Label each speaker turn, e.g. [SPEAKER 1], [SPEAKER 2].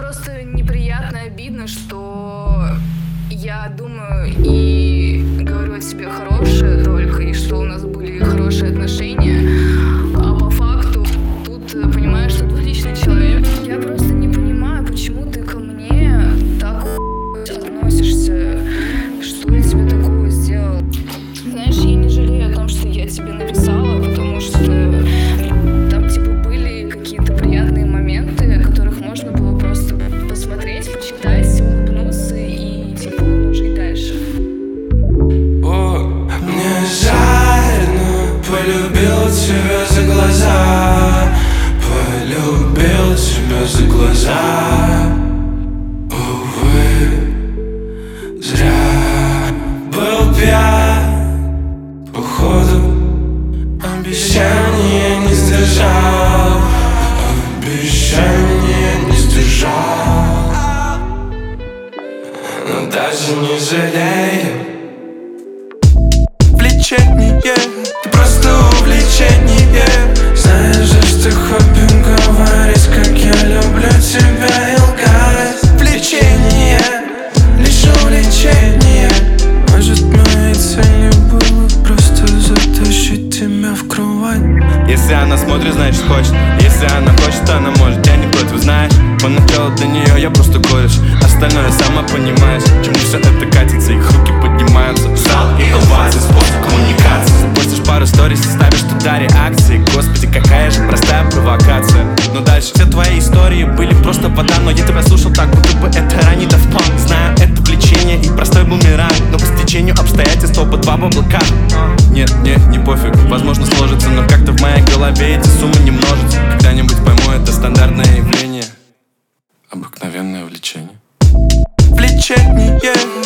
[SPEAKER 1] просто неприятно, обидно, что я думаю и говорю о себе хорошее только, и что у нас были хорошие отношения, а по факту тут понимаешь, что двуличный человек. Я просто не понимаю, почему ты ко мне так относишься, что я тебе такого сделал. Знаешь, я не жалею о том, что я тебе написала, потому что там типа были какие-то приятные моменты, о которых можно было просто посмотреть, почитать, улыбнуться и типа жить дальше.
[SPEAKER 2] О, мне жаль, но полюбил тебя за глаза, полюбил тебя за глаза. Увы, зря был пьян, походу обещания не сдержал, обещания не сдержал. Но даже не жалею. Влечение, ты просто увлечение. Знаешь же, что хобби говорить, как я люблю тебя и лгать. Влечение, лишь увлечение. Может, моей целью было просто затащить тебя в кровать.
[SPEAKER 3] Если она смотрит, значит хочет. Если она хочет, она может, я не против, знаешь. Поначалу для нее я просто кореш, остальное сама понимаешь. Чему все это катится, их руки поднимаются в зал и овации, способ коммуникации. Запустишь пару сторис и ставишь туда реакции. Господи, какая же простая провокация. Но дальше все твои истории были просто вода. Но я тебя слушал так, будто бы это ранний Daft Punk. Знаю, это влечение и простой бумеранг, но по стечению обстоятельств оба два в облаках. Нет, не пофиг, возможно сложится, но как-то в моей голове эти суммы не множатся. Когда-нибудь пойму, это стандартное явление, обыкновенное влечение.
[SPEAKER 2] Влечение.